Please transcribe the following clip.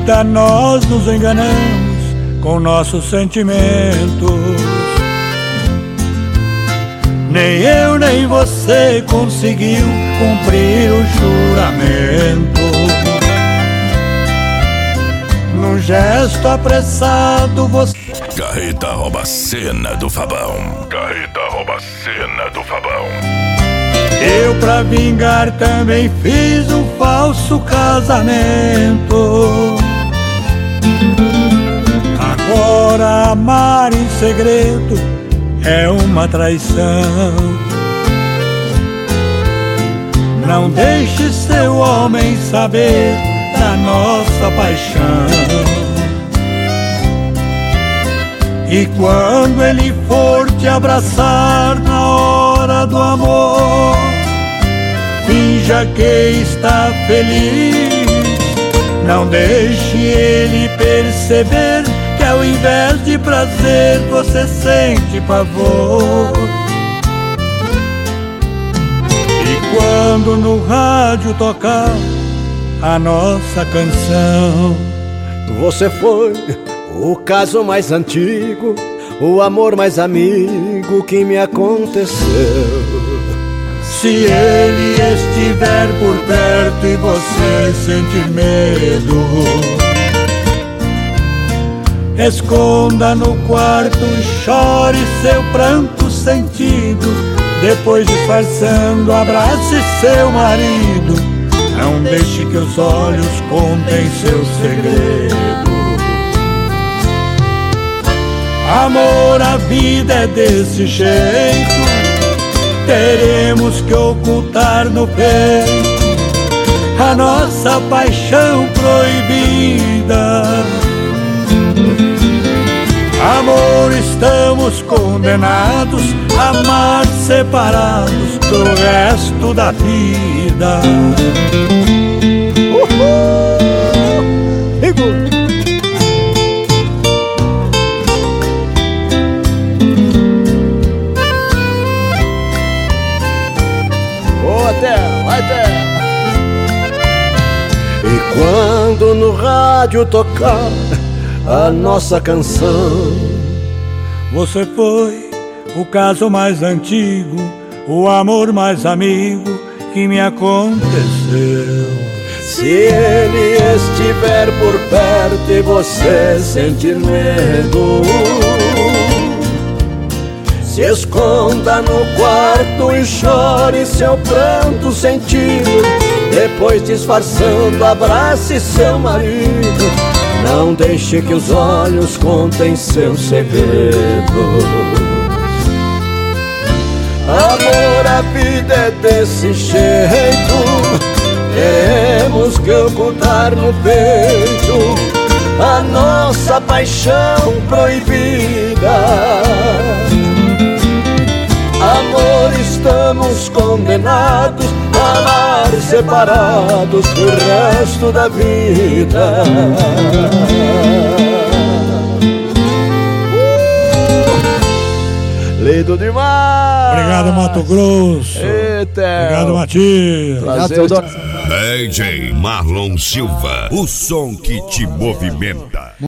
vida nós nos enganamos com nossos sentimentos. Nem eu nem você conseguiu cumprir o juramento. Num gesto apressado você... Carreta rouba a cena do Fabão. Carreta rouba a cena do Fabão. Eu pra vingar também fiz um falso casamento. Agora amar em segredo é uma traição. Não deixe seu homem saber da nossa paixão. E quando ele for te abraçar na hora do amor, finja que está feliz. Não deixe ele perceber que ao invés de prazer você sente pavor. E quando no rádio tocar a nossa canção, você foi o caso mais antigo, o amor mais amigo que me aconteceu. Se ele estiver por perto e você sentir medo, esconda no quarto e chore seu pranto sentido. Depois, disfarçando, abrace seu marido. Não deixe que os olhos contem seu segredo. Amor, a vida é desse jeito. Teremos que ocultar no peito a nossa paixão proibida. Amor, estamos condenados a amar separados pro resto da vida. E quando no rádio tocar a nossa canção, você foi o caso mais antigo, o amor mais amigo que me aconteceu. Se ele estiver por perto e você sentir medo, se esconda no quarto e chore seu pranto sentido. Depois, disfarçando, abrace seu marido. Não deixe que os olhos contem seus segredos. Amor, a vida é desse jeito. Teremos que ocultar no peito a nossa paixão proibida. Amor, estamos condenados a amar separados pro resto da vida. Lindo demais! Obrigado, Mato Grosso. Eita. Obrigado, Matias. DJ Marlon Silva, o som que te movimenta.